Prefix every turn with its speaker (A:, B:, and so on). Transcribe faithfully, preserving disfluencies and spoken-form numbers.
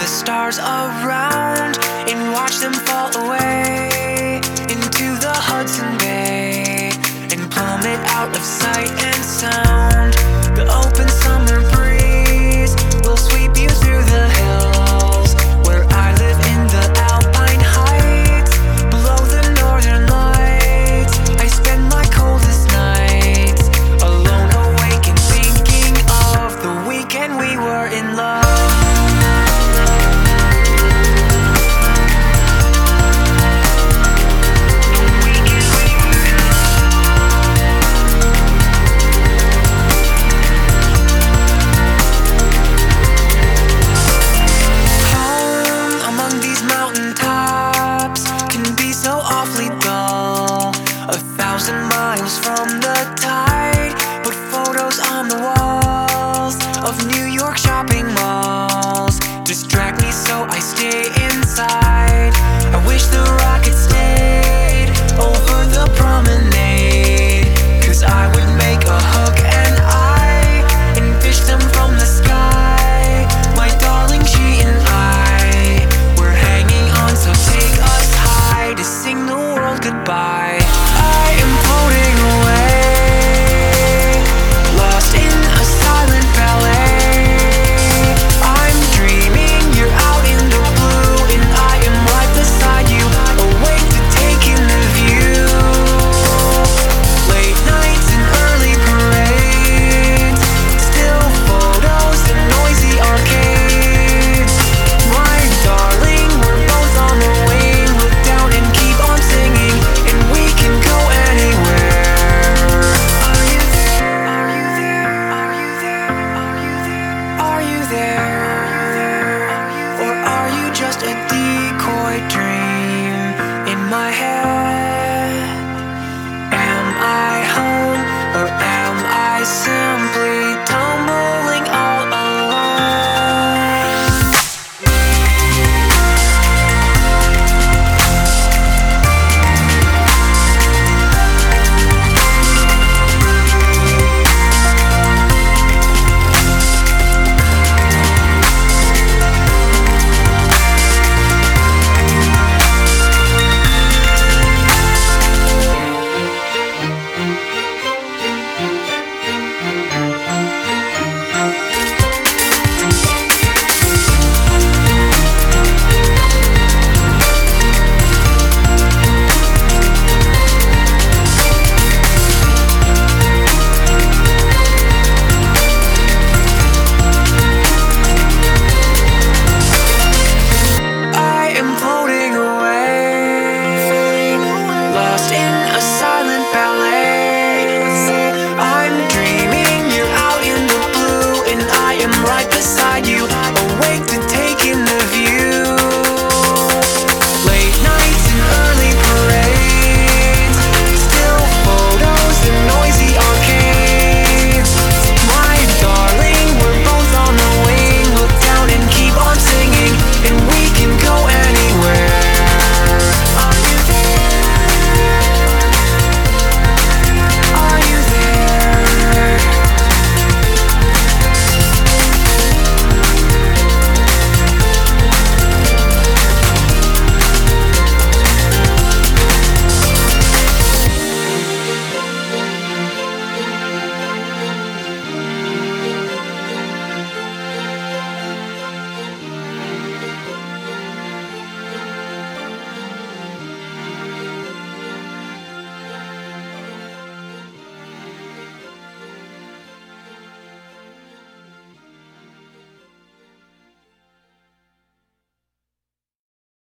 A: the stars around and watch them fall away into the Hudson Bay and plummet out of sight and sound. The open summer breeze will sweep you through the hills where I live in the Alpine Heights. Below the northern lights, I spend my coldest nights alone, awake and thinking of the weekend we were in love. Miles from the tide, but photos on the walls of New York shopping malls distract me, so I stay inside. I wish the ride